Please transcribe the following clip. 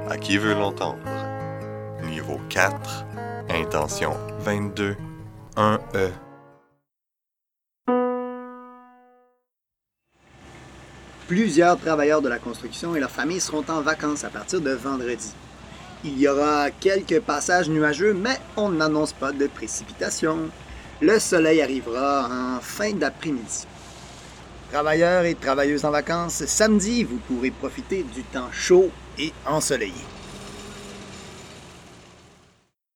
À qui veut l'entendre? Niveau 4, intention 22, 1E. Plusieurs travailleurs de la construction et leurs familles seront en vacances à partir de vendredi. Il y aura quelques passages nuageux, mais on n'annonce pas de précipitations. Le soleil arrivera en fin d'après-midi. Travailleurs et travailleuses en vacances, samedi, vous pourrez profiter du temps chaud et ensoleillé.